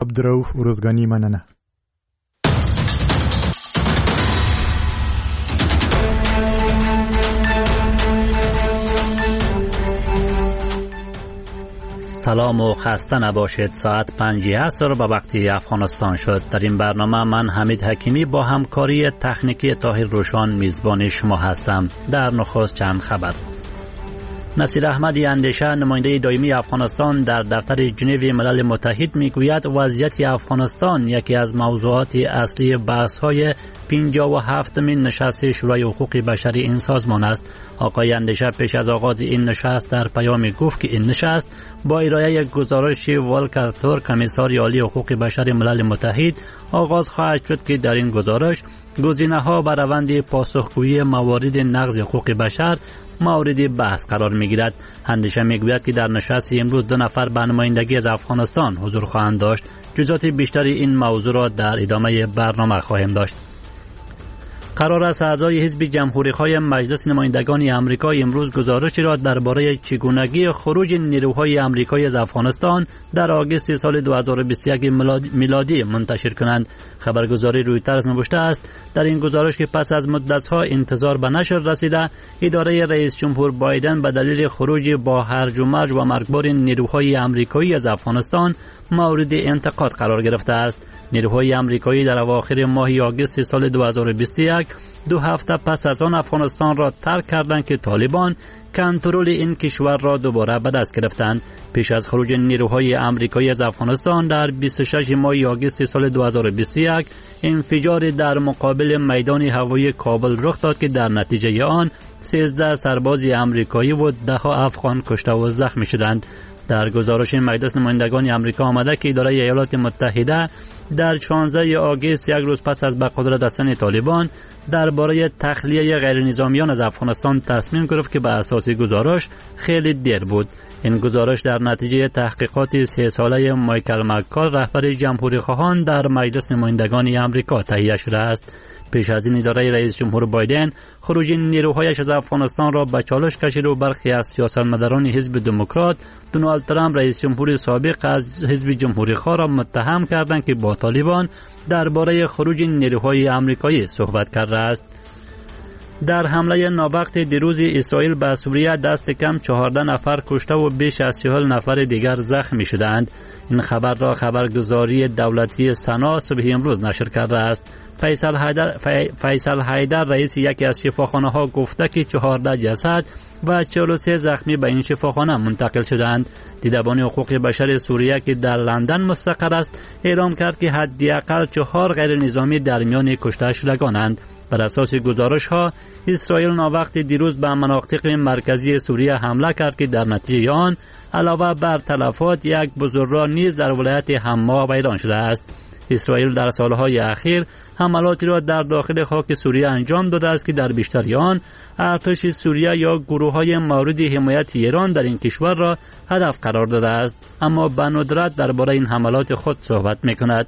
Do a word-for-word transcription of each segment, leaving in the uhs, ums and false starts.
Abdurrauf Uruzgani Manana. سلام و خسته نباشید. ساعت پنج عصر به وقت افغانستان شد. در این برنامه من حمید حکیمی با همکاری تکنیکی طاهر روشان میزبان شما هستم. در نخست چند خبر. نصیر احمدی اندیشه نماینده دائمی افغانستان در دفتر ژنو ملل متحد میگوید وضعیت افغانستان یکی از موضوعات اصلی بحث‌های پنجاه و هفتمین نشست شورای حقوق بشری این سازمان است. آقای اندیشه پیش از آغاز این نشست در پیامی گفت که این نشست با ارائه گزارش والکر تورک کمیسار عالی حقوق بشر ملل متحد آغاز خواهد شد که در این گزارش گزینه‌ها بر روند پاسخگویی موارد نقض حقوق بشر مورد بحث قرار می‌گیرد. اندیشه می‌گوید که در نشست امروز دو نفر به نمایندگی از افغانستان حضور خواهند داشت. جزئیات بیشتر این موضوع را در ادامه برنامه خواهیم داشت. قرار است اعضای حزب جمهوری‌خواه مجلس نمایندگان آمریکا امروز گزارشی را درباره چگونگی خروج نیروهای آمریکایی از افغانستان در آگوست سال دو هزار و بیست و یک میلادی منتشر کنند. خبرگزاری رویترز نوشته است در این گزارش که پس از مدت‌ها انتظار به نشر رسیده، اداره رئیس جمهور بایدن به دلیل خروج با هرج و مرج و مرگبار نیروهای آمریکایی از افغانستان مورد انتقاد قرار گرفته است. نیروهای آمریکایی در اواخر ماه آگوست سال دو هزار و بیست و یک دو هفته پس از آن افغانستان را ترک کردند که طالبان کنترل این کشور را دوباره به دست گرفتند. پیش از خروج نیروهای آمریکایی از افغانستان در بیست و شش ماه آگوست سال دو هزار و بیست و یک انفجار در مقابل میدان هوایی کابل رخ داد که در نتیجه آن سیزده سرباز آمریکایی و ده افغان کشته و زخمی شدند. در گزارش مجلس نمایندگان آمریکا آمده که اداره ایالات متحده در شانزده آگوست یک روز پس از به قدرت رسیدن طالبان درباره تخلیه غیرنظامیان از افغانستان تصمیم گرفت که به اساس گزارش خیلی دیر بود. این گزارش در نتیجه تحقیقات سه ساله مایکل مککال رهبر جمهوری خواهان در مجلس نمایندگان آمریکا تهیه شده است. پیش از این اداره رئیس جمهور بایدن خروج نیروهایش از افغانستان را به چالش کشید و برخی از سیاستمداران حزب دموکرات دونالد ترامپ رئیس جمهور سابق از حزب جمهوری خواه را متهم کردند که با طالبان درباره خروج نیروهای آمریکایی صحبت کرده است. در حمله ناوقت دیروز اسرائیل به سوریه دست کم چهارده نفر کشته و بیش از چهل نفر دیگر زخمی شدند. این خبر را خبرگزاری دولتی سنا صبح امروز نشر کرده است. فیصل حیدر, فیصل حیدر رئیس یکی از شفاخانه ها گفته که چهارده جسد و چهل و سه زخمی به این شفاخانه منتقل شدند. دیدبان حقوق بشر سوریه که در لندن مستقر است اعلام کرد که حداقل چهار غیر نظامی در میان کشته شدگانند. بر اساس گزارش ها اسرائیل ناوقت دیروز به مناطق مرکزی سوریه حمله کرد که در نتیجه آن علاوه بر تلفات یک بزرگراه نیز در ولایت حما ویران شده است. اسرائیل در سالهای اخیر حملاتی را در داخل خاک سوریه انجام داده است که در بیشتر آن ارتش سوریه یا گروه‌های مورد حمایت ایران در این کشور را هدف قرار داده است، اما به ندرت درباره این حملات خود صحبت می‌کند.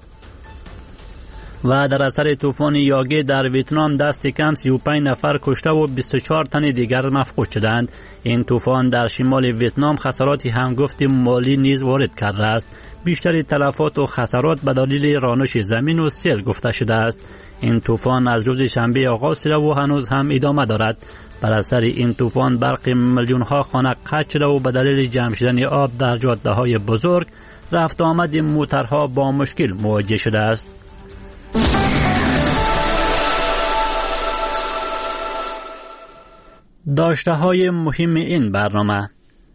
و در اثر طوفان یاگی در ویتنام دست کم سی و پنج نفر کشته و بیست و چهار تن دیگر مفقود شدند. این طوفان در شمال ویتنام خسارات هنگفت مالی نیز وارد کرده است. بیشتر تلفات و خسارات به دلیل رانش زمین و سیل گفته شده است. این طوفان از روز شنبه آغاز شده و هنوز هم ادامه دارد. بر اثر این طوفان برق میلیون ها خانه قطع شده و به دلیل جمع شدن آب در جاده‌های بزرگ رفت و آمد موترها با مشکل مواجه شده است. داشته های مهم این برنامه: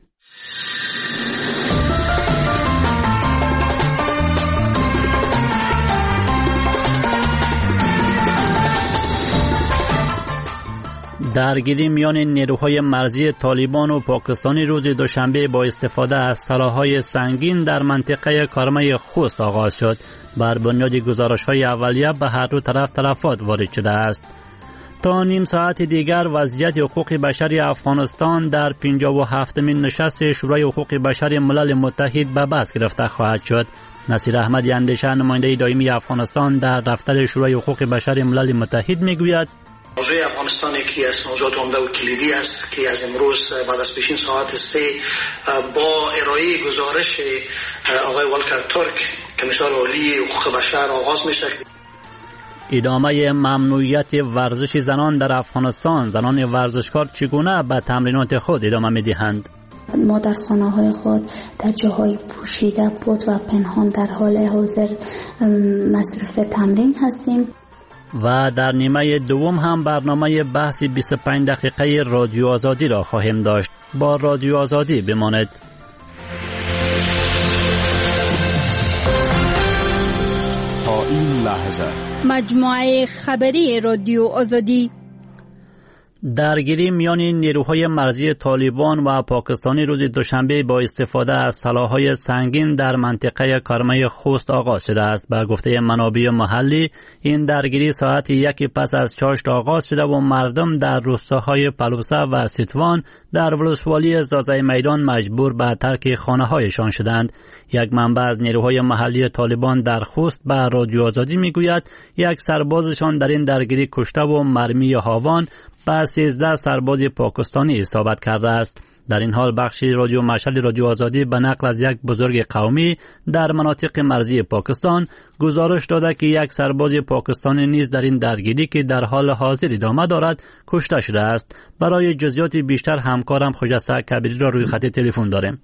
درگیری میان نیروهای مرزی طالبان و پاکستانی روز دوشنبه با استفاده از سلاح‌های سنگین در منطقه کارمه خوست آغاز شد. بر بنیاد گزارش‌های اولیه به هر دو طرف تلفات وارد شده است. تا نیم ساعت دیگر وضعیت حقوق بشر افغانستان در پنجاه و هفتمین نشست شورای حقوق بشر ملل متحد به بحث گرفته خواهد شد. نصیر احمدی اندیشه نماینده دائمی افغانستان در دفتر شورای حقوق بشر ملل متحد میگوید موضوع افغانستان یکی از موضوعات عمده و کلیدی است که از امروز بعد از پیشین ساعت سه با ارائه گزارش آقای والکر تورک کمیسار عالی حقوق بشر آغاز میشه. ادامه ممنوعیت ورزش زنان در افغانستان، زنان ورزشکار چگونه به تمرینات خود ادامه می‌دهند؟ ما در خانه‌های خود در جاهای پوشیده بود و پنهان در حال حاضر مصروف تمرین هستیم. و در نیمه دوم هم برنامه بحث بیست و پنج دقیقه رادیو آزادی را خواهیم داشت. با رادیو آزادی بمانید. تا این لحظه مجموعه خبری رادیو آزادی. درگیری میان نیروهای مرزی طالبان و پاکستانی روز دوشنبه با استفاده از سلاح‌های سنگین در منطقه کرمه خوست آغاز شده است. به گفته منابع محلی این درگیری ساعت یک پس از چاشت آغاز شده و مردم در روستاهای پلوسه و سیتوان در ولسوالی زازای میدان مجبور به ترک خانه‌هایشان شدند. یک منبع از نیروهای محلی طالبان در خوست به رادیو آزادی میگوید یک سربازشان در این درگیری کشته و مرمی هاوان به سیزده سرباز پاکستانی اصابت کرده است. در این حال بخشی رادیو مشعل رادیو آزادی به نقل از یک بزرگ قومی در مناطق مرزی پاکستان گزارش داده که یک سرباز پاکستانی نیز در این درگیری که در حال حاضر ادامه دارد کشته شده است. برای جزئیات بیشتر همکارم خجسته کبیری را روی خط تلفن داریم.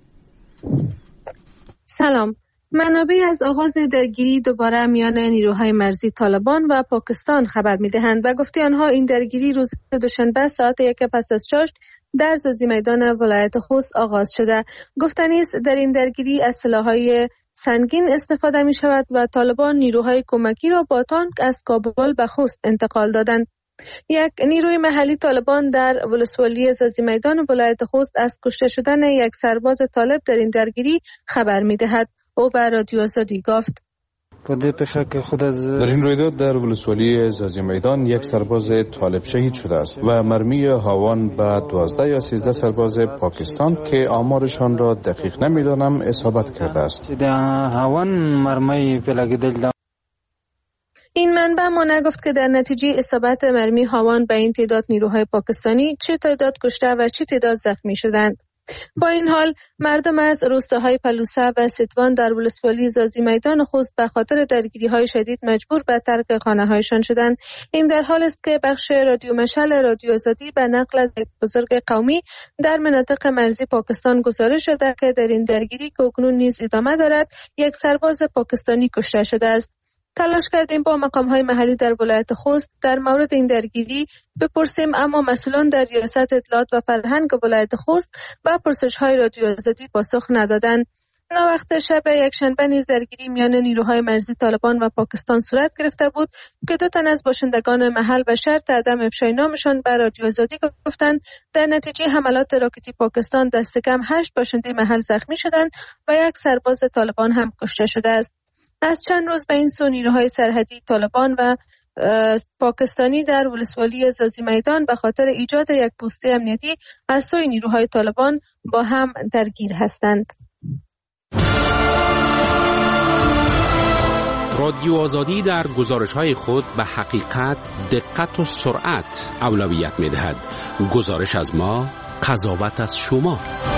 سلام. منابع از آغاز درگیری دوباره میان نیروهای مرزی طالبان و پاکستان خبر می‌دهند و گفته آنها این درگیری روز دوشنبه ساعت یک پس از چاشت در زازی میدان ولایت خوست آغاز شده. گفتنی است در این درگیری از سلاح‌های سنگین استفاده می شود و طالبان نیروهای کمکی را با تانک از کابل به خوست انتقال دادند. یک نیروی محلی طالبان در ولسوالی زازی میدان ولایت خوست از کشته شدن یک سرباز طالب در این درگیری خبر می‌دهد. او به رادیو آزادی گفت در این رویداد در ولسوالی زازی میدان یک سرباز طالب شهید شده است و مرمی هاوان به دوازده یا سیزده سرباز پاکستان که آمارشان را دقیق نمیدانم اصابت کرده است. این منبع ما نگفت که در نتیجه اصابت مرمی هاوان به این تعداد نیروهای پاکستانی چه تعداد کشته و چه تعداد زخمی شدند. با این حال مردم از روستاهای پلوسه و سیتوان در ولسوالی زازی میدان خوست به خاطر درگیری‌های شدید مجبور به ترک خانه‌هایشان شدند. این در حال است که بخش رادیو مشعل رادیو آزادی به نقل از یک بزرگ قومی در مناطق مرزی پاکستان گزارش داده که در این درگیری که اکنون نیز ادامه دارد یک سرباز پاکستانی کشته شده است. تلاش کردیم با مقام‌های محلی در ولایت خوست در مورد این درگیری بپرسیم، اما مسئولان در ریاست اطلاعات و فرهنگ ولایت خوست و پرسش‌های رادیو آزادی پاسخ ندادند. ناوقت شب یکشنبه نیز درگیری میان نیروهای مرزی طالبان و پاکستان صورت گرفته بود که دو تن از باشندگان محل به شرط عدم افشای نامشان به رادیو آزادی گفتند در نتیجه حملات راکتی پاکستان دست کم هشت باشنده محل زخمی شدند و یک سرباز طالبان هم کشته شده است. از چند روز به این سو نیروهای سرحدی طالبان و پاکستانی در ولسوالی زازی میدان به خاطر ایجاد یک پوسته امنیتی از سوی نیروهای طالبان با هم درگیر هستند. رادیو آزادی در گزارش‌های خود به حقیقت، دقت و سرعت اولویت می‌دهد. گزارش از ما، قضاوت از شما.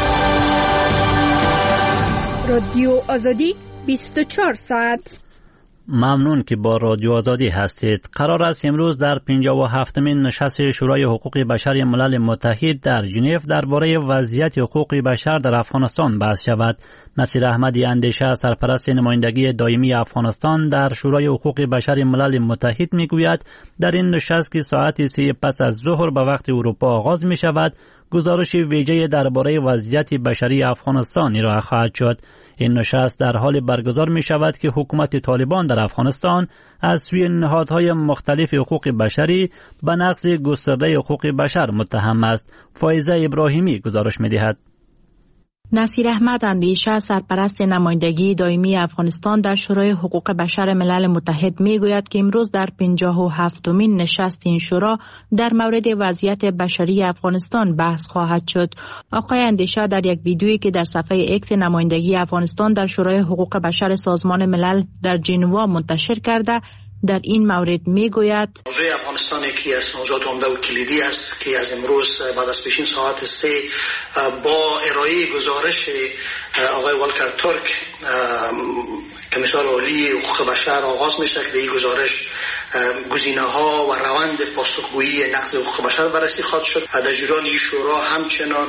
رادیو آزادی بیست و چهار ساعت. ممنون که با رادیو آزادی هستید. قرار است امروز در پنجاه و هفتمین نشست شورای حقوق بشر ملل متحد در ژنو درباره وضعیت حقوق بشر در افغانستان بحث شود. نصیر احمدی اندیشه، سرپرست نمایندگی دائمی افغانستان در شورای حقوق بشر ملل متحد میگوید در این نشست که ساعت سه پس از ظهر به وقت اروپا آغاز می شود، گزارش ویژه درباره وضعیت بشری افغانستان ارائه خواهد شد. این نشست در حال برگزار می شود که حکومت طالبان در افغانستان از سوی نهادهای مختلف حقوق بشری به نقض گسترده حقوق بشر متهم است. فایزه ابراهیمی گزارش می دهد. نصیر احمد اندیشه، سرپرست نمایندگی دائمی افغانستان در شورای حقوق بشر ملل متحد می گوید که امروز در پنجاه و هفتمین نشست این شورا در مورد وضعیت بشری افغانستان بحث خواهد شد. آقای اندیشه در یک ویدیویی که در صفحه اکس نمایندگی افغانستان در شورای حقوق بشر سازمان ملل در ژنو منتشر کرده در این مورد می گوید موضوع افغانستان یکی از موضوعات عمده و کلیدی است که از امروز بعد از پیشین ساعت سه با ارائه گزارش آقای والکر ترک کمیسار عالی حقوق بشر آغاز میشه که به این گزارش گزینه‌ها و روند پاسخگویی نقض حقوق بشر بررسی خواهد شد. در جریان این شورا همچنان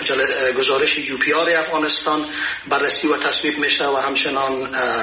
گزارش یو پی آر افغانستان بررسی و تصویب میشه و همچنان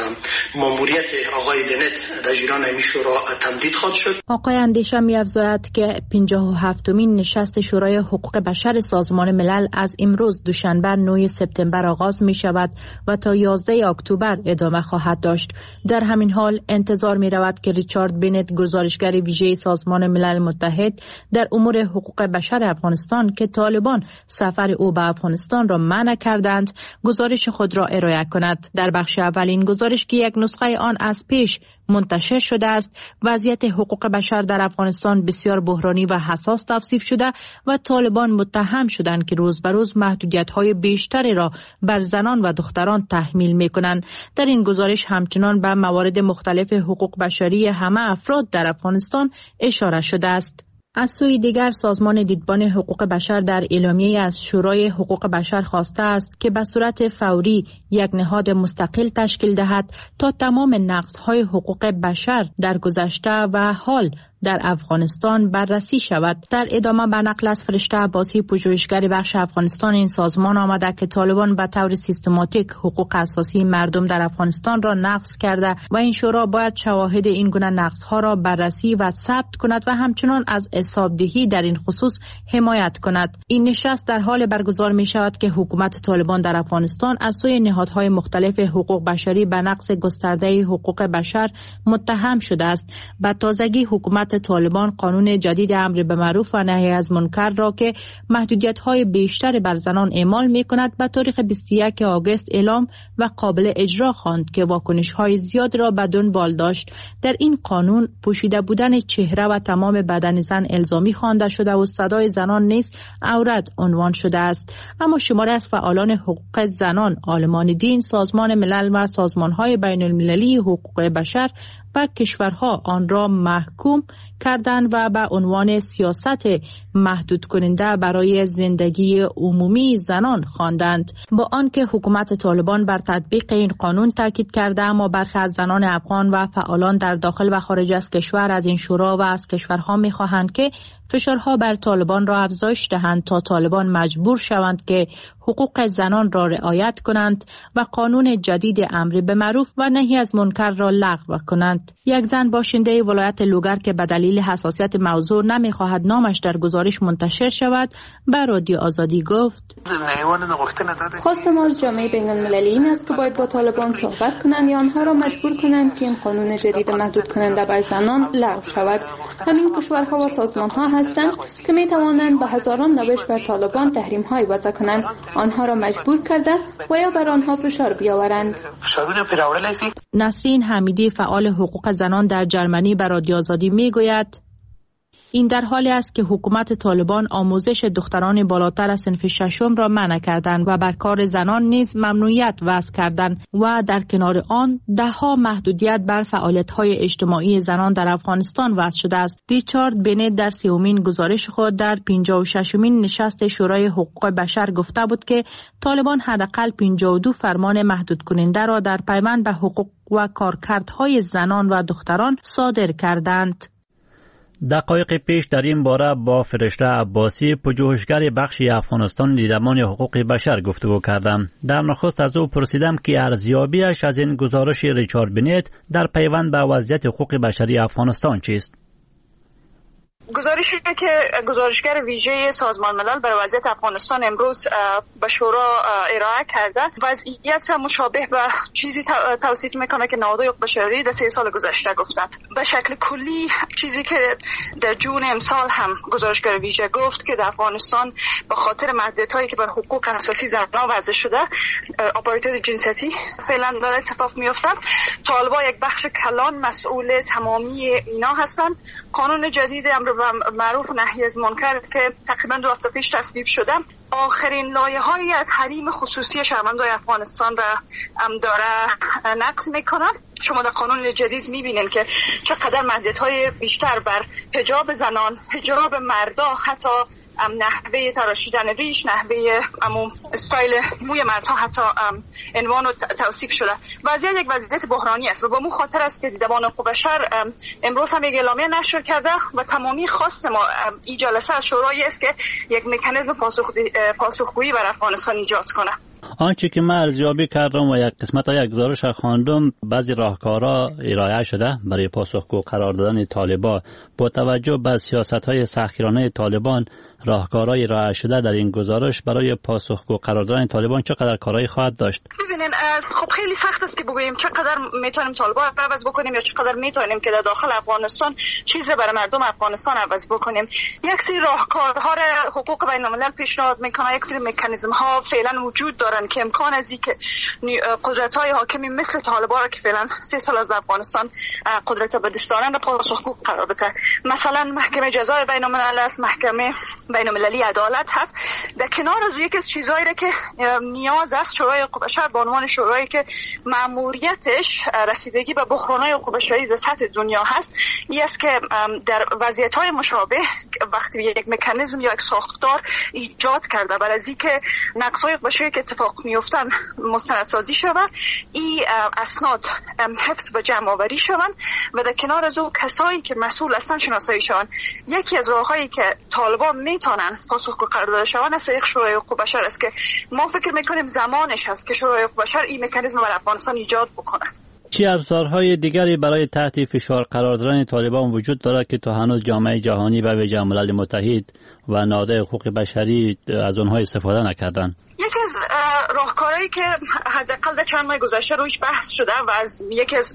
ماموریت آقای بنت در جریان این شورا تمدید خواهد شد. آقای اندیشه می‌افزاید که پنجاه و هفتمین نشست شورای حقوق بشر سازمان ملل از امروز دوشنبه نه سپتامبر آغاز می شود و تا یازده اکتبر ادامه خواهد داشت. در همین حال انتظار می رود که ریچارد بنت، گزارشگر ویژه سازمان ملل متحد در امور حقوق بشر افغانستان که طالبان سفر او به افغانستان را منع کردند، گزارش خود را ارائه کند. در بخش اول این گزارش که یک نسخه آن از پیش منتشر شده است، وضعیت حقوق بشر در افغانستان بسیار بحرانی و حساس توصیف شده و طالبان متهم شدند که روز به روز محدودیت‌های بیشتری را بر زنان و دختران تحمیل می‌کنند. در این گزارش همچنان به موارد مختلف حقوق بشری همه افراد در افغانستان اشاره شده است. از سوی دیگر سازمان دیدبان حقوق بشر در اعلامیه از شورای حقوق بشر خواسته است که به صورت فوری یک نهاد مستقل تشکیل دهد تا تمام نقض‌های حقوق بشر در گذشته و حال در افغانستان بررسی شود. در ادامه به نقل از فرشته عباسی، پژوهشگر بخش افغانستان این سازمان آمده که طالبان به طور سیستماتیک حقوق اساسی مردم در افغانستان را نقض کرده و این شورا باید شواهد این گونه نقض‌ها را بررسی و ثبت کند و همچنان از حسابدهی در این خصوص حمایت کند. این نشست در حال برگزار می شود که حکومت طالبان در افغانستان از سوی نهادهای مختلف حقوق بشری به نقض گسترده حقوق بشر متهم شده است. به تازگی حکومت طالبان قانون جدید امر به معروف و نهی از منکر را که محدودیت‌های بیشتر بر زنان اعمال می‌کند به تاریخ بیست و یک آگوست اعلام و قابل اجرا خواند که واکنش‌های زیاد را به دنبال داشت. در این قانون پوشیده بودن چهره و تمام بدن زن الزامی خوانده شده و صدای زنان نیز عورت عنوان شده است. اما شماری از فعالان حقوق زنان، عالمان دین، سازمان ملل و سازمان‌های بین‌المللی حقوق بشر و کشورها آن را محکوم کردند و به عنوان سیاست محدود کننده برای زندگی عمومی زنان خواندند. با آنکه حکومت طالبان بر تطبیق این قانون تاکید کرده، اما برخی از زنان افغان و فعالان در داخل و خارج از کشور از این شورا و از کشورها می‌خواهند که فشارها بر طالبان را افزایش دهند تا طالبان مجبور شوند که حقوق زنان را رعایت کنند و قانون جدید امر به معروف و نهی از منکر را لغو کنند. یک زن باشنده ولایت لوگر که به دلیل حساسیت موضوع نمی‌خواهد نامش در گزارش منتشر شود، به رادیو آزادی گفت: خواست ما از جامعه بین‌المللی این است که باید با طالبان صحبت کنند یا آنها را مجبور کنند که این قانون جدید محدود کننده بر زنان لغو شود. همین کشورها و سازمان‌ها هستند که می توانند به هزاران روش بر طالبان تحریم‌های وضع کنند، آنها را مجبور کرده و یا بر آنها فشار بیاورند. نسرین حمیدی، فعال حقوق زنان در جرمنی، به رادیو آزادی میگوید: این در حالی است که حکومت طالبان آموزش دختران بالاتر از صنف ششم را منع کردند و بر کار زنان نیز ممنوعیت وضع کردند و در کنار آن دهها محدودیت بر فعالیت‌های اجتماعی زنان در افغانستان وضع شده است. ریچارد بنت در سومین گزارش خود در پنجاه و ششمین نشست شورای حقوق بشر گفته بود که طالبان حداقل پنجاه و دو فرمان محدود کننده را در پیوند به حقوق و کارکردهای زنان و دختران صادر کردند. دقایق پیش در این باره با فرشته عباسی، پژوهشگر بخش افغانستان دیدبان حقوق بشر گفتگو کردم. در نخست از او پرسیدم که ارزیابیش از این گزارش ریچارد بنت در پیوند به وضعیت حقوق بشری افغانستان چیست؟ گزارشی که گزارشگر ویژه سازمان ملل برای وضعیت افغانستان امروز به شورا ارائه کرده، وضعیت مشابه به چیزی توصیف میکنه که نهادهای حقوق بشری در سه سال گذشته گفتند. به شکل کلی چیزی که در جون امسال هم گزارشگر ویژه گفت که در افغانستان به خاطر محدودیت‌هایی که بر حقوق اساسی زنان وضع شده، آپارتاید جنسیتی فعلا داره اتفاق میفته. طالبان یک بخش کلان مسئول تمامی اینا هستند. قانون جدید امر و معروف و نهی از منکر که تقریبا دو هفته پیش تصویب شده، آخرین لایه‌هایی از حریم خصوصی شهروندان افغانستان را هم داره نقض میکنه. شما در قانون جدید میبینید که چقدر محدودیت‌های بیشتر بر حجاب زنان، حجاب مردا، حتی نحوه تراشیدن ریش، نحوه امون استایل موی مردها حتی عنوان و توصیف شده. وضعیت یک وضعیت بحرانی است و با مو خاطر است که دیدبان حقوق بشر امروز هم یک اعلامیه نشر کرده و تمامی خواست ما این جلسه از شورای است که یک مکانیزم پاسخگویی بر افغانستان ایجاد کنه. آنچه که من ارزیابی کردم و یک قسمت ها یک گزارش خواندم، بعضی راهکارها ارائه شده برای پاسخگو قرار دادن طالبان. با توجه به سیاست‌های سختگیرانه طالبان، راهکارهای ارائه شده در این گزارش برای پاسخگو قرار دادن طالبان چقدر کارایی خواهد داشت؟ ببینین خب خیلی سخت است که بگوییم چقدر میتونیم طالبان رو عوض بکنیم یا چقدر میتونیم که در داخل افغانستان چیزی برای مردم افغانستان عوض بکنیم. یک سری راهکارها را حقوق بین الملل پیشنهاد میکنه، یک سری مکانیزم ها فعلا وجود دارن که امکان از اینکه قدرت‌های حاکمی مثل طالبان را که فعلا سه سال از افغانستان قدرت به دست دارن را پاسخگو قرار بده. مثلا محکمه جزای بین الملل است، محکمه بین المللی عدالت هست. در کنار از یکی از چیزایی را که نیاز است شورای حقوق بشر به عنوان شورایی که مأموریتش رسیدگی به بحران‌های حقوق بشری در سطح دنیا هست، این است که در وضعیت‌های مشابه وقتی یک مکانیزم یا یک ساختار ایجاد کرده برای اینکه نقض‌های حقوق بشری که اتفاق میافتن مستندسازی شود، این اسناد حفظ و جمع آوری شوند و در کنار از او کسایی که مسئول هستند شناسایی شوند. یکی از راه‌هایی که طالبان میتونن پاسخگو قرار داده شوند است یک شورای حقوق بشر است که ما فکر میکنیم زمانش هست که شورای حقوق بشر این مکانیزم برای افغانستان ایجاد بکنه. چه ابزارهای دیگری برای تحت فشار قرار دادن طالبان وجود دارد که تا هنوز جامعه جهانی و ویژه ملل متحد و نهادهای حقوق بشری از آنها استفاده نکردند؟ یکی از راهکارهایی که حداقل در چند ماه گذشته رویش بحث شده و از یکی از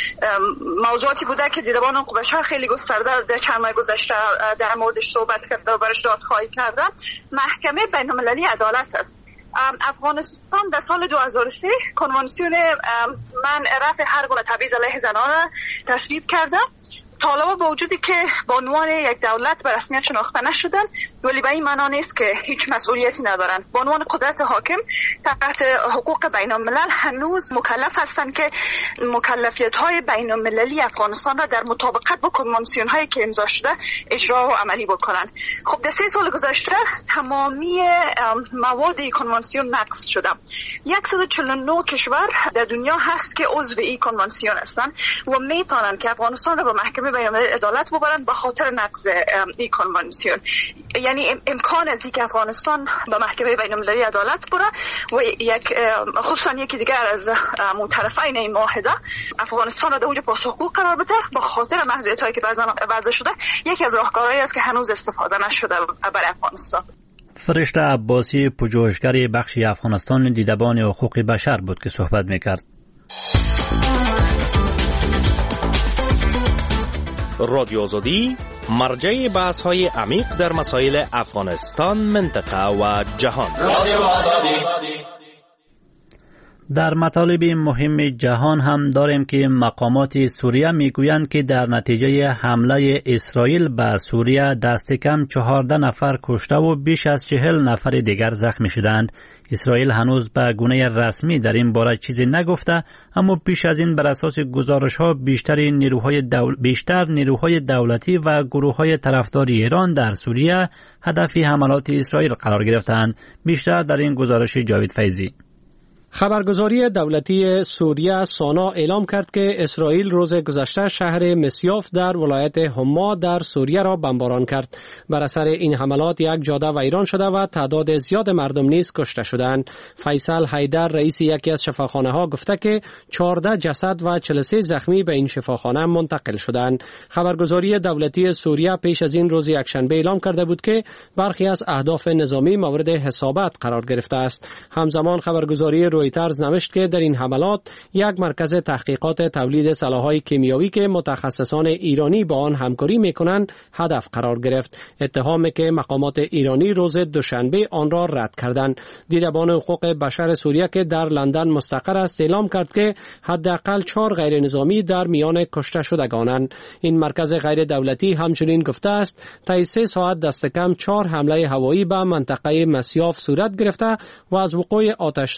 موضوعاتی بوده که دیدبان حقوق بشر خیلی گسترده در چند ماه گذشته در موردش صحبت کرده و برش دادخواهی کرده، محکمه بین المللی عدالت است. افغانستان در سال دو هزار و سه کنوانسیون منع رفع هر گونه تبعیض علیه زنان را تصویب کرده. طالبان با وجودی که به عنوان یک دولت به رسمیت شناخته نشدن، ولی به این معنا نیست که هیچ مسئولیتی ندارن. به عنوان قدرت حاکم تحت حقوق بین الملل هنوز مکلف هستند که مکلفیت های بین المللی افغانستان را در مطابقت با کنوانسیون هایی که امضا شده اجرا و عملی بکنن. خب در سه سال گذشته تمامی مواد این کنوانسیون نقض شده. صد و چهل و نه کشور در دنیا هست که عضو این کنوانسیون هستند و میتونن که افغانستان را به محکمه بین المللی عدالت ببرن به خاطر نقض این کنوانسیون. یعنی امکان از اینکه افغانستان به محکمه بین المللی عدالت بره و یک خصوصا یکی دیگر از طرفین این معاهده افغانستان را در اوج پاسخگو قرار بده به خاطر محدودیت‌هایی که وضع شده، یکی از راهکارهایی است که هنوز استفاده نشده برای افغانستان. فرشته عباسی، پژوهشگر بخش افغانستان دیدبان حقوق بشر بود که صحبت می‌کرد. رادیو آزادی مرجع بحث‌های عمیق در مسائل افغانستان، منطقه و جهان. رادیو آزادی. در مطالب مهم جهان هم داریم که مقامات سوریه میگویند که در نتیجه حمله اسرائیل به سوریه دست کم چهارده نفر کشته و بیش از چهل نفر دیگر زخمی شدند. اسرائیل هنوز به گونه رسمی در این باره چیزی نگفته، اما پیش از این بر اساس گزارش‌ها بیشتر نیروهای دول... بیشتر نیروهای دولتی و گروه‌های طرفدار ایران در سوریه هدف حملات اسرائیل قرار گرفتند. بیشتر در این گزارش جاوید فیضی. خبرگزاری دولتی سوریه سانا اعلام کرد که اسرائیل روز گذشته شهر مسیاف در ولایت حما در سوریه را بمباران کرد. بر اثر این حملات یک جاده ویران شده و تعداد زیاد مردم نیز کشته شدند. فیصل حیدر رئیس یکی از شفاخانه ها گفته که چهارده جسد و چهل و سه زخمی به این شفاخانه منتقل شدند. خبرگزاری دولتی سوریه پیش از این روز یکشنبه اعلام کرده بود که برخی از اهداف نظامی مورد حسابت قرار گرفته است. همزمان خبرگزاری رویترز نوشت که در این حملات یک مرکز تحقیقات تولید سلاح‌های کیمیایی که متخصصان ایرانی با آن همکاری می‌کنند هدف قرار گرفت. اتهامی که مقامات ایرانی روز دوشنبه آن را رد کردند. دیدبان حقوق بشر سوریه که در لندن مستقر است اعلام کرد که حداقل چهار غیر نظامی در میان کشته شدگانند. این مرکز غیر دولتی همچنین گفته است تا سه ساعت دست کم چهار حمله هوایی به منطقه مسیاف صورت گرفته و از وقوع آتش سوزی در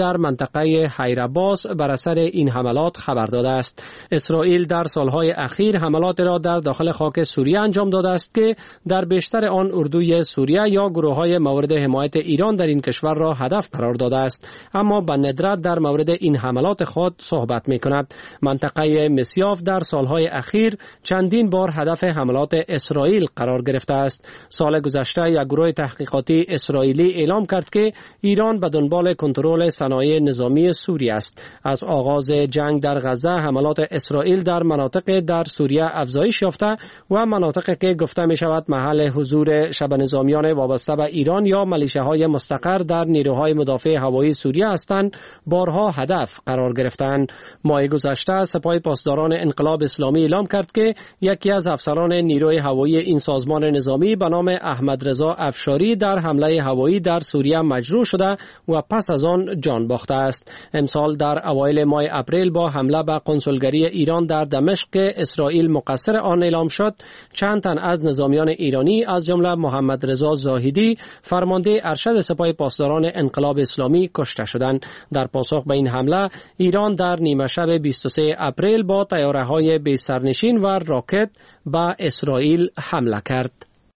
در منطقه حیرباس بر اثر این حملات خبر داده است. اسرائیل در سالهای اخیر حملات را در داخل خاک سوریه انجام داده است که در بیشتر آن اردوی سوریه یا گروه‌های مورد حمایت ایران در این کشور را هدف قرار داده است، اما به ندرت در مورد این حملات خود صحبت می‌کند. منطقه مسیاف در سالهای اخیر چندین بار هدف حملات اسرائیل قرار گرفته است. سال گذشته یک گروه تحقیقاتی اسرائیلی اعلام کرد که ایران به دنبال کنترل صنایع نظامی سوریه است. از آغاز جنگ در غزه حملات اسرائیل در مناطق در سوریه افزایش یافته و مناطقی که گفته می شود محل حضور شبه نظامیان وابسته به ایران یا ملیشه‌های مستقر در نیروهای مدافع هوایی سوریه هستند بارها هدف قرار گرفتند. ماه گذشته سپاه پاسداران انقلاب اسلامی اعلام کرد که یکی از افسران نیروی هوایی این سازمان نظامی به نام احمد رضا افشاری در حمله هوایی در سوریه مجروح شده و پس از آن جان باخته است. امسال در اوایل ماه اپریل با حمله به قنسولگری ایران در دمشق که اسرائیل مقصر آن اعلام شد، چند تن از نظامیان ایرانی از جمله محمد رضا زاهدی فرمانده ارشد سپاه پاسداران انقلاب اسلامی کشته شدند. در پاسخ به این حمله ایران در نیمه شب بیست و سوم اپریل با طیاره‌های بی سرنشین و راکت به اسرائیل حمله کرد.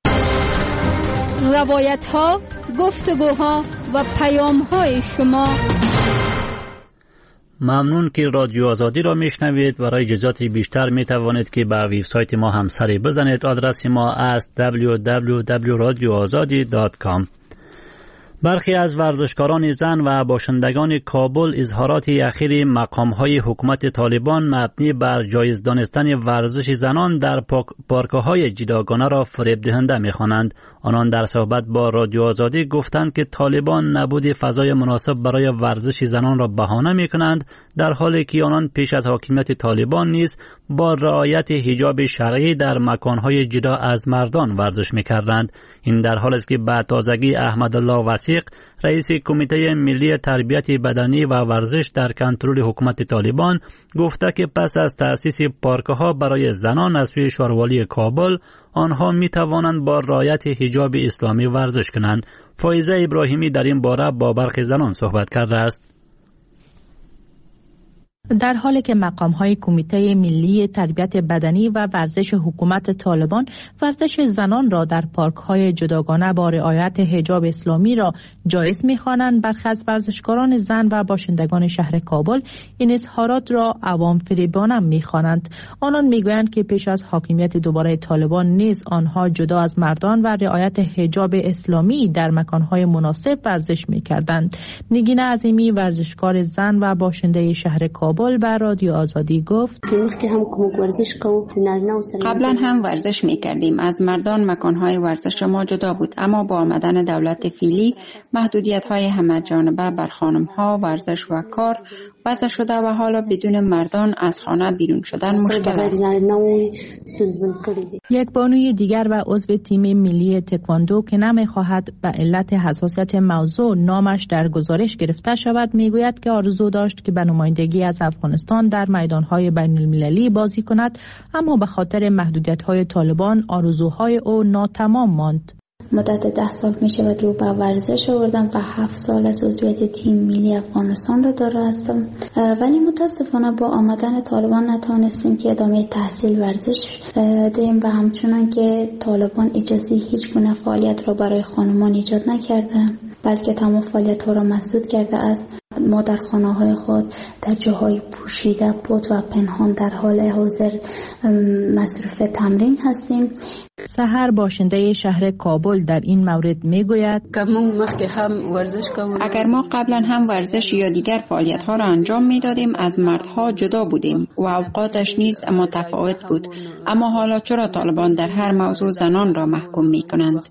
روایت‌ها، گفتگوها و پیام‌های شما. ممنون که رادیو آزادی را میشنوید. برای جزئیات بیشتر می توانید که به وبسایت ما هم سری بزنید. آدرس ما است دبلیو دبلیو دبلیو دات رادیو آزادی دات کام. برخی از ورزشکاران زن و باشندگان کابل اظهارات اخیر مقام‌های حکومت طالبان مبنی بر جایز دانستن ورزش زنان در پارک‌های جداگانه را فریب دهنده می‌خوانند. آنان در صحبت با رادیو آزادی گفتند که طالبان نبود فضای مناسب برای ورزش زنان را بهانه می‌کنند، در حالی که آنان پیش از حاکمیت طالبان نیز با رعایت حجاب شرعی در مکان‌های جدا از مردان ورزش می‌کردند. این در حالی است که به تازگی احمدالله وثیق رئیس کمیته ملی تربیت بدنی و ورزش در کنترل حکومت طالبان گفته که پس از تأسیس پارک‌ها برای زنان از سوی شاروالی کابل آنها می توانند با رعایت حجاب اسلامی ورزش کنند. فایزه ابراهیمی در این باره با برخی زنان صحبت کرده است. در حالی که مقام‌های کمیته ملی تربیت بدنی و ورزش حکومت طالبان ورزش زنان را در پارک‌های جداگانه با رعایت حجاب اسلامی را جایز می‌خوانند، برخی از ورزشکاران زن و باشندگان شهر کابل این اظهارات را عوام فریبانه می‌خوانند. آنان می‌گویند که پیش از حاکمیت دوباره طالبان نیز آنها جدا از مردان و رعایت حجاب اسلامی در مکان‌های مناسب ورزش می‌کردند. نگین عظیمی ورزشکار زن و باشنده شهر کابل به رادیو آزادی گفت قبلا هم ورزش می کردیم. از مردان مکانهای ورزش ما جدا بود، اما با آمدن دولت فعلی محدودیت های همه جانبه بر خانم ها ورزش و کار وضع شده و حالا بدون مردان از خانه بیرون شدن مشکل است. یک بانوی دیگر و عضو تیم ملی تکواندو که نمی خواهد به علت حساسیت موضوع نامش در گزارش گرفته شود میگوید که آرزو داشت که به نمایندگی از افغانستان در میدانهای بین المللی بازی کند، اما به خاطر محدودیت‌های طالبان آرزوهای او ناتمام ماند. مدت ده سال می شود رو به ورزش آوردم و هفت سال از عضویت تیم ملی افغانستان را داره هستم، ولی متاسفانه با آمدن طالبان نتوانستیم که ادامه تحصیل ورزش دهیم و همچنان که طالبان اجازه هیچ گونه فعالیت را برای خانمان ایجاد نکرده، بلکه تمام فعالیت ها را مسدود کرده است. ما در خانه های خود در جاهای پوشیده بود و پنهان در حال حاضر مصروف تمرین هستیم. سحر باشنده شهر کابل در این مورد میگوید اگر ما قبلا هم ورزش یا دیگر فعالیت ها را انجام میدادیم از مردها جدا بودیم و اوقاتش نیز متفاوت بود، اما حالا چرا طالبان در هر موضوع زنان را محکوم می کنند؟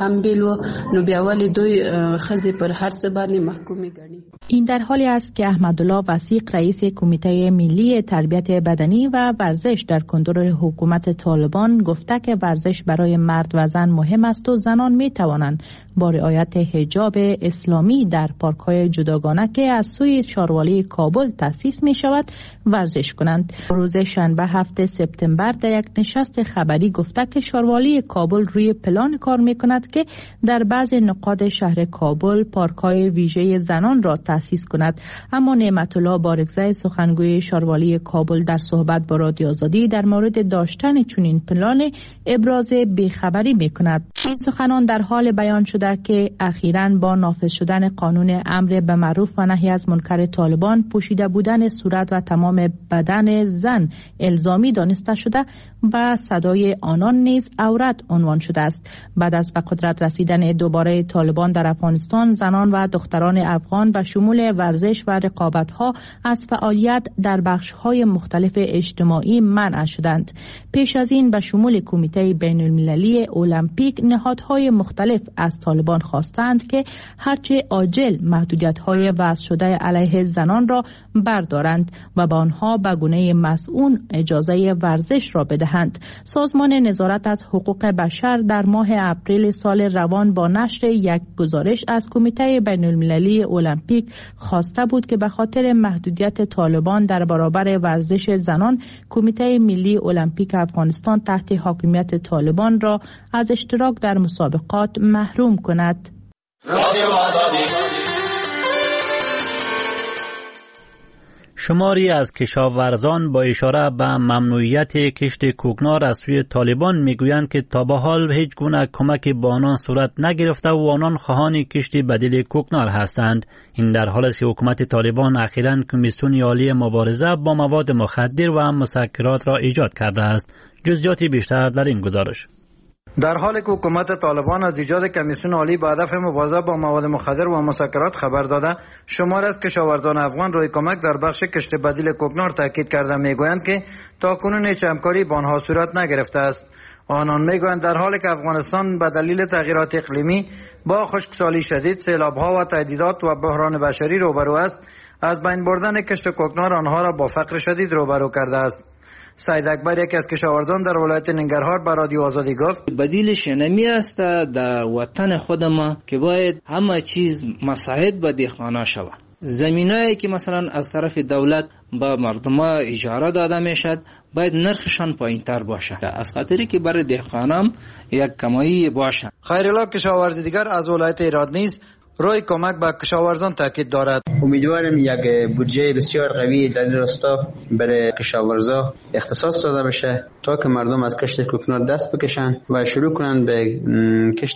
این در حالی است که احمدالله وثیق رئیس کمیته ملی تربیت بدنی و ورزش در کنترل حکومت طالبان گفته که ورزش برای مرد و زن مهم است و زنان می توانند با رعایت حجاب اسلامی در پارک‌های جداگانه که از سوی شاروالی کابل تأسیس می شود ورزش کنند. روز شنبه هفتم سپتامبر در یک نشست خبری گفته که شاروالی کابل روی پلان کار می کند که در بعض نقاط شهر کابل پارک‌های ویژه زنان را تأسیس تأسیس کند. اما نعمت الله بارگزای سخنگوی شاروالی کابل در صحبت با رادیو آزادی در مورد داشتن چنین پلان ابراز بیخبری میکند. این سخنان در حال بیان شده که اخیراً با نافذ شدن قانون امر به معروف و نهی از منکر طالبان پوشیده بودن صورت و تمام بدن زن الزامی دانسته شده و صدای آنان نیز عورت عنوان شده است. بعد از به قدرت رسیدن دوباره طالبان در افغانستان، زنان و دختران افغان به شمول ورزش و رقابت‌ها از فعالیت در بخش‌های مختلف اجتماعی منع شدند. پیش از این به شمول کمیته بین‌المللی المپیک نهادهای مختلف از طالبان خواستند که هرچه عاجل محدودیت‌های وضع شده علیه زنان را بردارند و به آنها به گونه مسئول اجازه ورزش را بدهند. سازمان نظارت از حقوق بشر در ماه اپریل سال روان با نشر یک گزارش از کمیته بین‌المللی المپیک خواسته بود که به خاطر محدودیت طالبان در برابر ورزش زنان، کمیته ملی المپیک افغانستان تحت حاکمیت طالبان را از اشتراک در مسابقات محروم کند. شماری از کشاورزان با اشاره به ممنوعیت کشت کوکنار از سوی طالبان میگویند که تا به حال هیچ گونه کمک به آنان صورت نگرفته و آنان خواهان کشت بدیل کوکنار هستند. این در حالی است که حکومت طالبان اخیراً کمیسیون عالی مبارزه با مواد مخدر و مسکرات را ایجاد کرده است. جزئیات بیشتر در این گزارش. در حالی که حکومت طالبان از ایجاد کمیسیون عالی به هدف مبارزه با مواد مخدر و مسکرات خبر داده، شمار از کشاورزان افغان روی کمک در بخش کشت بدیل کوکنار تاکید کرده میگویند که تاکنون هیچ همکاری با آنها صورت نگرفته است. آنان میگویند در حالی که افغانستان به دلیل تغییرات اقلیمی با خشکسالی شدید، سیلاب‌ها و تهدیدات و بحران بشری روبرو است، از بین بردن کشت کوکنار آنها را با فقر شدید روبرو کرده است. سید اکبر یکی از کشاورزان در ولایت ننگرهار به رادیو آزادی گفت بدیلش نمی است در وطن خود ما که باید همه چیز مساعد به دهقانا شود. زمینایی که مثلا از طرف دولت با مردم اجاره داده میشد باید نرخشان پایینتر باشه، از خاطری که برای دهقانام یک کمایی باشه. خیرالله کشاورز دیگر از ولایت ایراد نیز روی کمک به کشاورزان تاکید دارد. امیدوارم یک بودجه بسیار قوی در این راستا برای کشاورزا اختصاص داده بشه تا که مردم از کشت کوکنار دست بکشن و شروع کنند به کشت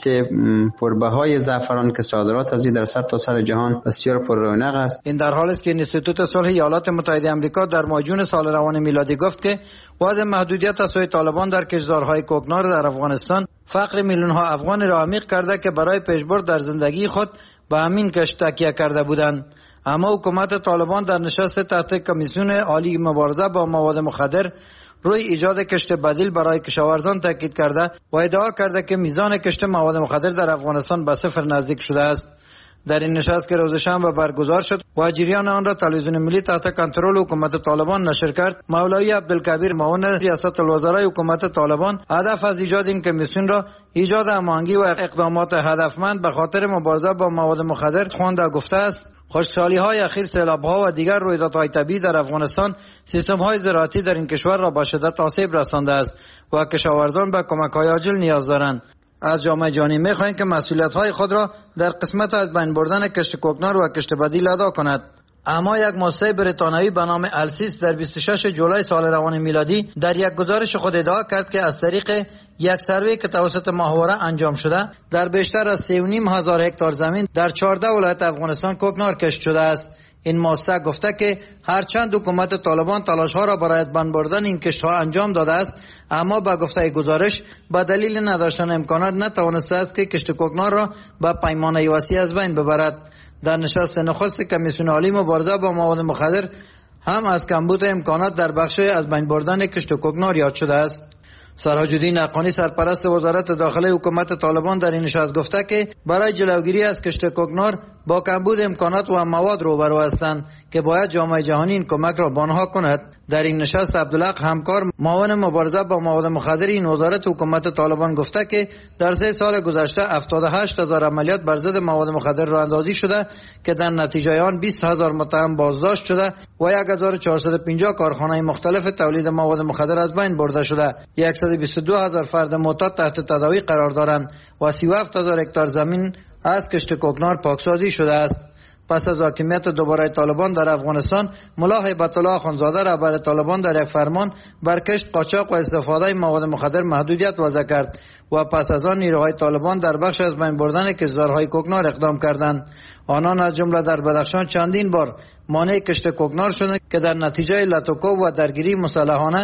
پربهای زعفران که صادرات از این در سرتاسر جهان بسیار پر رونق است. این در حالی است که اینستیتوت صلح ایالات متحده آمریکا در ماه جون سال روان میلادی گفت که وضع محدودیت از سوی طالبان در کشتزارهای کوکنار در افغانستان فقر میلیون ها افغان را عمیق کرده که برای پیشبرد در زندگی خود به همین کشت تکیه کرده بودند. اما حکومت طالبان در نشست تحت کمیسیون عالی مبارزه با مواد مخدر روی ایجاد کشت بدیل برای کشاورزان تاکید کرده و ادعا کرده که میزان کشت مواد مخدر در افغانستان به صفر نزدیک شده است. در این نشست که روز شنبه برگزار شد و جریان آن را تلویزیون ملی تحت کنترل حکومت طالبان نشر کرد، مولوی عبدالکبیر معاون ریاست الوزرای حکومت طالبان هدف از ایجاد این کمیسیون را ایجاد هماهنگی و اقدامات هدفمند به خاطر مبارزه با مواد مخدر خوانده گفته است. خشکسالی های اخیر، سیلاب ها و دیگر رویدادهای طبیعی در افغانستان سیستم های زراعتی در این کشور را با شدت آسیب رسانده است و کشاورزان به کمک های عاجل نیاز دارند. از جامعه جهانی می‌خواهیم که مسئولیت‌های خود را در قسمت از بین بردن کشت کوکنار و کشت بدیل ادا کند. اما یک مؤسسه بریتانیایی به نام السیس در بیست و شش جولای سال روان میلادی در یک گزارش خود ادعا کرد که از طریق یک سروی که توسط ماهواره انجام شده در بیشتر از سه و نیم هزار هکتار زمین در چهارده ولایت افغانستان کوکنار کشت شده است. این مؤسسه گفته که هرچند حکومت طالبان تلاش‌ها را برای بند بردن این کشت‌ها انجام داده است، اما با گفته گزارش به دلیل نداشتن امکانات نتوانسته است که کشت کوکنار را به پیمانه وسیع از بین ببرد. در نشست نخست کمیسیون عالی مبارزه با مواد مخدر هم از کمبود امکانات در بخش از بین بردن کشت کوکنار یاد شده است. سراج الدین حقانی سرپرست وزارت داخله حکومت طالبان در این نشست گفته که برای جلوگیری از کشت کوکنار با کمبود امکانات و مواد روبرو هستند که باید جامعه جهانی این کمک را به آنها کند. در این نشست عبدالحق همکار معاون مبارزه با مواد مخدر این وزارت حکومت طالبان گفته که در سه سال گذشته هفتاد و هشت هزار عملیات بر ضد مواد مخدر راه اندازی شده که در نتیجه آن بیست هزار متهم بازداشت شده و هزار و چهارصد و پنجاه کارخانه مختلف تولید مواد مخدر از بین برده شده. صد و بیست و دو هزار فرد معتاد تحت تداوی قرار دارند و سی و هفت هزار هکتار زمین از کشت کوکنار پاکسازی شده است. پس از حاکمیت دوباره طالبان در افغانستان، ملا هیبت الله اخوندزاده رهبر طالبان در یک فرمان بر کشت، قاچاق و استفاده مواد مخدر محدودیت وضع کرد و پس از آن نیروهای طالبان در بخش از بین بردن کشتزارهای کوکنار اقدام کردند. آنان از جمله در بدخشان چندین بار مانع کشت کوکنار شدند که در نتیجه لطوکو و درگیری مسلحانه